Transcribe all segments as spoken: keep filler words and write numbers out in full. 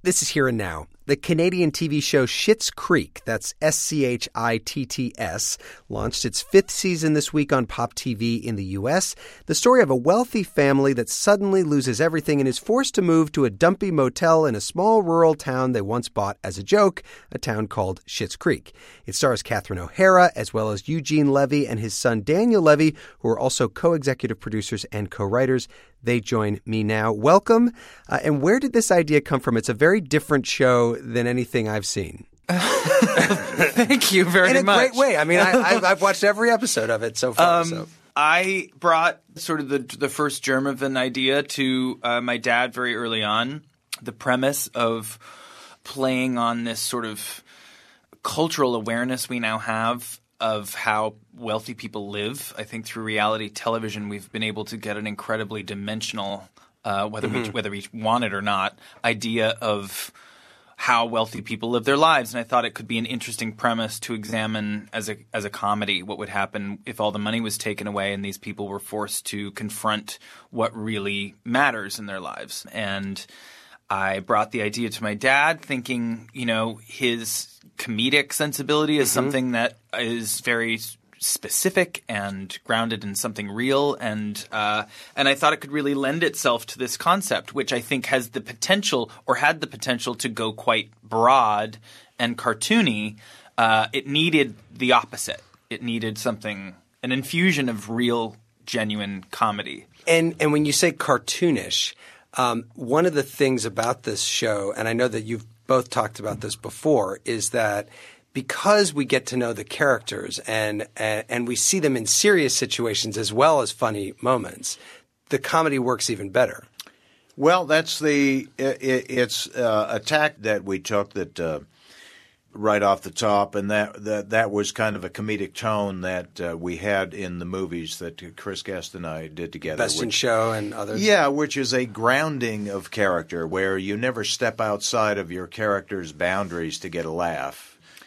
This is Here and Now. The Canadian T V show Schitt's Creek, that's S C H I T T S, launched its fifth season this week on Pop T V in the U S. The story of a wealthy family that suddenly loses everything and is forced to move to a dumpy motel in a small rural town they once bought as a joke, a town called Schitt's Creek. It stars Catherine O'Hara, as well as Eugene Levy and his son Daniel Levy, who are also co-executive producers and co-writers. They join me now. Welcome. Uh, and where did this idea come from? It's a very different show than anything I've seen. Thank you very much. In a much. great way. I mean, I, I've, I've watched every episode of it so far. Um, so. I brought sort of the the first germ of an idea to uh, my dad very early on. The premise of playing on this sort of cultural awareness we now have of how wealthy people live. I think through reality television, we've been able to get an incredibly dimensional, uh, whether mm-hmm. we whether we want it or not, idea of how wealthy people live their lives. And I thought it could be an interesting premise to examine as a as a comedy. What would happen if all the money was taken away and these people were forced to confront what really matters in their lives? And I brought the idea to my dad thinking, you know, his comedic sensibility is mm-hmm. something that is very specific and grounded in something real, and uh, and I thought it could really lend itself to this concept, which I think has the potential or had the potential to go quite broad and cartoony. Uh, it needed the opposite. It needed something, an infusion of real, genuine comedy. And and when you say cartoonish, um, one of the things about this show, and I know that you've both talked about this before, is that because we get to know the characters and, and and we see them in serious situations as well as funny moments, the comedy works even better. Well, that's the it, it's uh, a tack that we took that uh, right off the top, and that, that that was kind of a comedic tone that uh, we had in the movies that Chris Guest and I did together. Best in Show and others. Yeah, which is a grounding of character where you never step outside of your character's boundaries to get a laugh.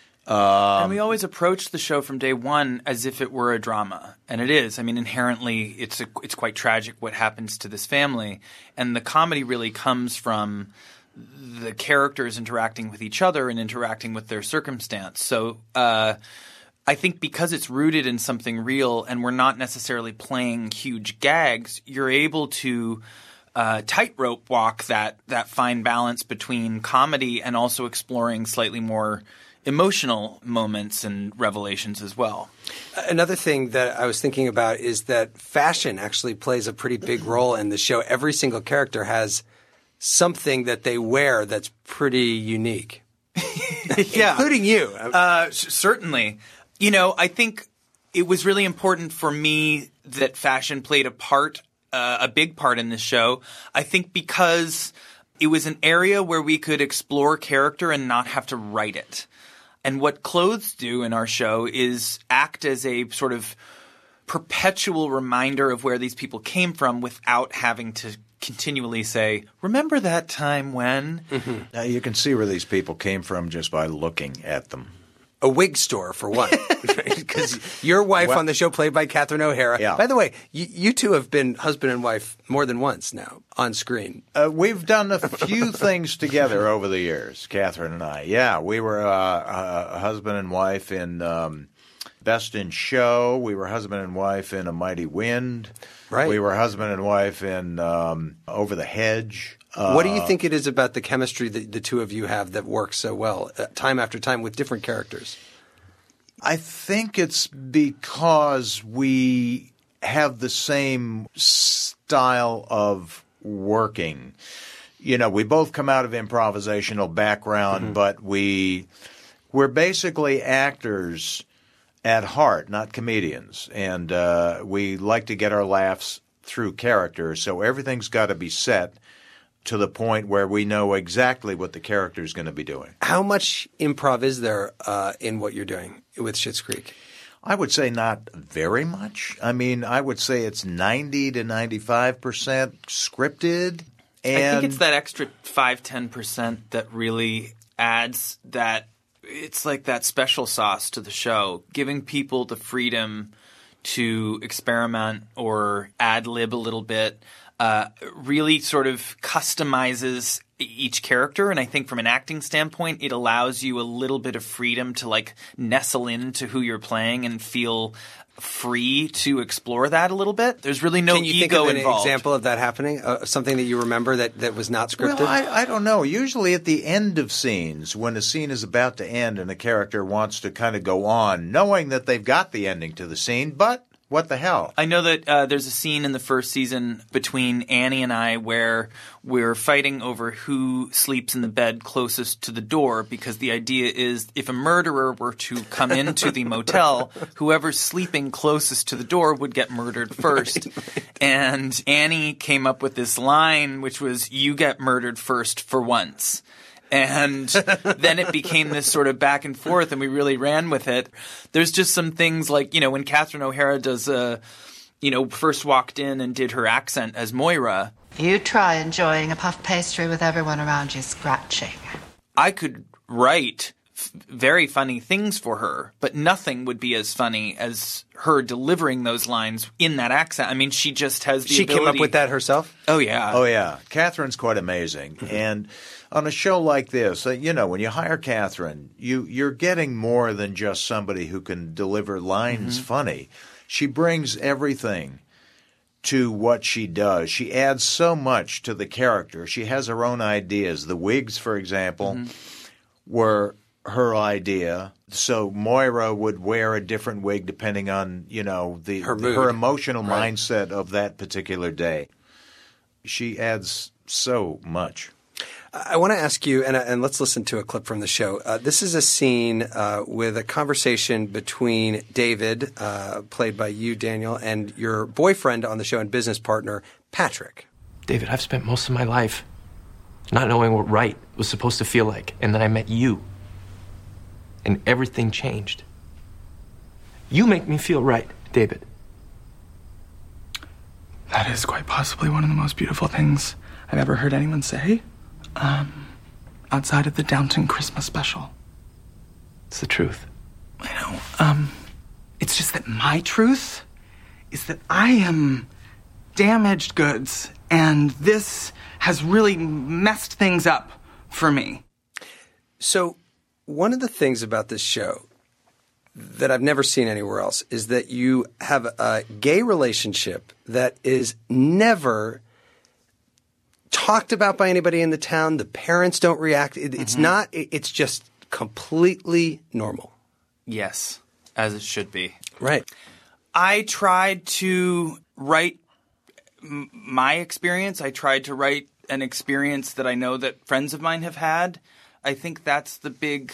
Um, and we always approached the show from day one as if it were a drama, and it is. I mean, inherently, it's a, it's quite tragic what happens to this family, and the comedy really comes from the characters interacting with each other and interacting with their circumstance. So uh, I think because it's rooted in something real, and we're not necessarily playing huge gags, you're able to uh, tightrope walk that that fine balance between comedy and also exploring slightly more emotional moments and revelations as well. Another thing that I was thinking about is that fashion actually plays a pretty big role in the show. Every single character has something that they wear that's pretty unique. Yeah. Including you. Uh, certainly. You know, I think it was really important for me that fashion played a part, uh, a big part in this show. I think because it was an area where we could explore character and not have to write it. And what clothes do in our show is act as a sort of perpetual reminder of where these people came from without having to continually say, remember that time when? Mm-hmm. Now you can see where these people came from just by looking at them. A wig store, for one. Because your wife well, on the show, played by Catherine O'Hara. Yeah. By the way, you, you two have been husband and wife more than once now on screen. Uh, we've done a few things together over the years, Catherine and I. Yeah, we were uh, a husband and wife in um, Best in Show. We were husband and wife in A Mighty Wind. Right. We were husband and wife in um, Over the Hedge. Uh, what do you think it is about the chemistry that the two of you have that works so well, uh, time after time, with different characters? I think it's because we have the same style of working. You know, we both come out of improvisational background, mm-hmm. but we we're basically actors at heart, not comedians, and uh, we like to get our laughs through character. So everything's got to be set to the point where we know exactly what the character is going to be doing. How much improv is there uh, in what you're doing with Schitt's Creek? I would say not very much. I mean, I would say it's ninety to ninety-five percent scripted. And I think it's that extra five to ten percent that really adds that – it's like that special sauce to the show, giving people the freedom to experiment or ad-lib a little bit. Uh, really sort of customizes each character. And I think from an acting standpoint, it allows you a little bit of freedom to like nestle into who you're playing and feel free to explore that a little bit. There's really no Can you ego think of an involved. example of that happening? Uh, something that you remember that, that was not scripted? Well, I, I don't know. Usually at the end of scenes, when a scene is about to end and a character wants to kind of go on, knowing that they've got the ending to the scene, but what the hell? I know that uh, there's a scene in the first season between Annie and I where we're fighting over who sleeps in the bed closest to the door, because the idea is if a murderer were to come into the motel, whoever's sleeping closest to the door would get murdered first. Right, right. And Annie came up with this line, which was, "You get murdered first for once." And then it became this sort of back and forth, and we really ran with it. There's just some things like, you know, when Catherine O'Hara does a, you know, first walked in and did her accent as Moira. You try enjoying a puff pastry with everyone around you scratching. I could write f- very funny things for her, but nothing would be as funny as her delivering those lines in that accent. I mean, she just has the She ability. came up with that herself? Oh, yeah. Oh, yeah. Catherine's quite amazing. Mm-hmm. And on a show like this, uh, you know, when you hire Catherine, you, you're getting more than just somebody who can deliver lines mm-hmm. funny. She brings everything to what she does. She adds so much to the character. She has her own ideas. The wigs, for example, mm-hmm. were her idea. So Moira would wear a different wig depending on, you know, the her, mood. her emotional right. mindset of that particular day. She adds so much. I want to ask you, and, and let's listen to a clip from the show. Uh, this is a scene uh, with a conversation between David, uh, played by you, Daniel, and your boyfriend on the show and business partner, Patrick. David, I've spent most of my life not knowing what right was supposed to feel like, and then I met you, and everything changed. You make me feel right, David. That is quite possibly one of the most beautiful things I've ever heard anyone say. Um, outside of the Downton Christmas special. It's the truth. I know. Um, it's just that my truth is that I am damaged goods, and this has really messed things up for me. So, one of the things about this show that I've never seen anywhere else is that you have a gay relationship that is never talked about by anybody in the town. The parents don't react. It, it's mm-hmm. not. It, it's just completely normal. Yes, as it should be. Right. I tried to write m- my experience. I tried to write an experience that I know that friends of mine have had. I think that's the big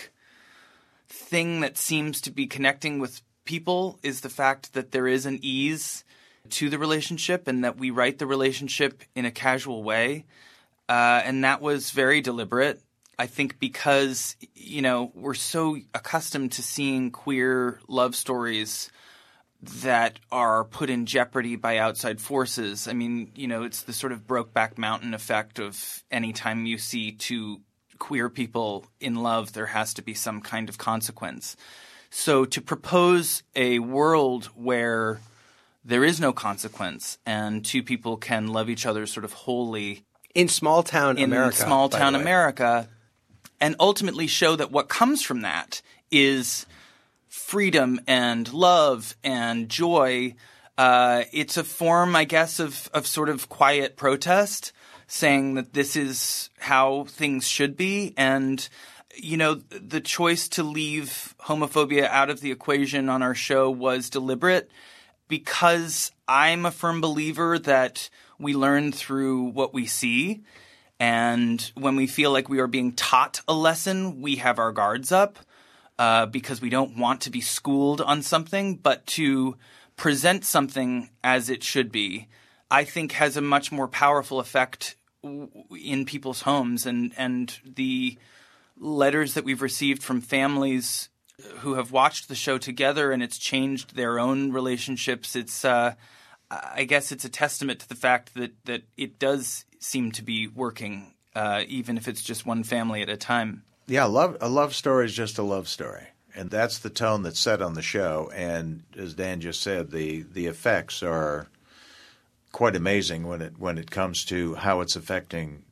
thing that seems to be connecting with people, is the fact that there is an ease to the relationship and that we write the relationship in a casual way. Uh, and that was very deliberate. I think because, you know, we're so accustomed to seeing queer love stories that are put in jeopardy by outside forces. I mean, you know, it's the sort of Brokeback Mountain effect of anytime you see two queer people in love, there has to be some kind of consequence. So to propose a world where there is no consequence and two people can love each other sort of wholly in small town in America, small town America, and ultimately show that what comes from that is freedom and love and joy. Uh, it's a form, I guess, of, of sort of quiet protest, saying that this is how things should be. And, you know, the choice to leave homophobia out of the equation on our show was deliberate, because I'm a firm believer that we learn through what we see. And when we feel like we are being taught a lesson, we have our guards up uh, because we don't want to be schooled on something. But to present something as it should be, I think has a much more powerful effect w- in people's homes. And, and the letters that we've received from families who have watched the show together and it's changed their own relationships, it's uh, I guess it's a testament to the fact that, that it does seem to be working, uh, even if it's just one family at a time. Yeah, love, a love story is just a love story. And that's the tone that's set on the show. And as Dan just said, the, the effects are quite amazing when it when it comes to how it's affecting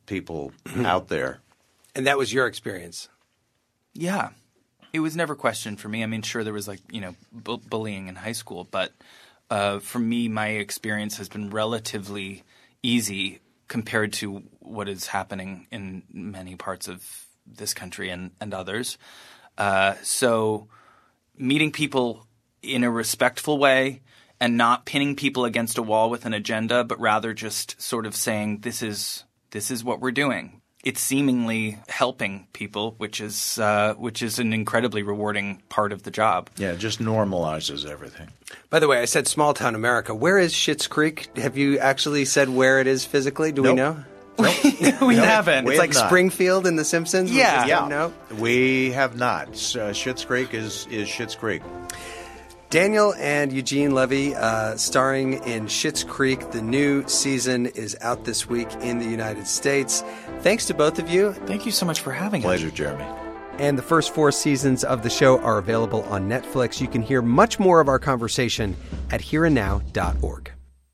people out there. And that was your experience? Yeah. It was never questioned for me. I mean, sure, there was like, you know, bu- bullying in high school, but uh, for me, my experience has been relatively easy compared to what is happening in many parts of this country and, and others. Uh, so meeting people in a respectful way and not pinning people against a wall with an agenda, but rather just sort of saying, this is this is what we're doing. It's seemingly helping people, which is uh, which is an incredibly rewarding part of the job. Yeah, it just normalizes everything. By the way, I said small town America. Where is Schitt's Creek? Have you actually said where it is physically? Do Nope. we know? Nope. we Nope. haven't. It's We like have not. Springfield in The Simpsons? We Yeah. just Yeah, don't know? we have not. Uh, Schitt's Creek is, is Schitt's Creek. Daniel and Eugene Levy uh, starring in Schitt's Creek. The new season is out this week in the United States. Thanks to both of you. Thank you so much for having us. Pleasure, Jeremy. And the first four seasons of the show are available on Netflix. You can hear much more of our conversation at here and now dot org.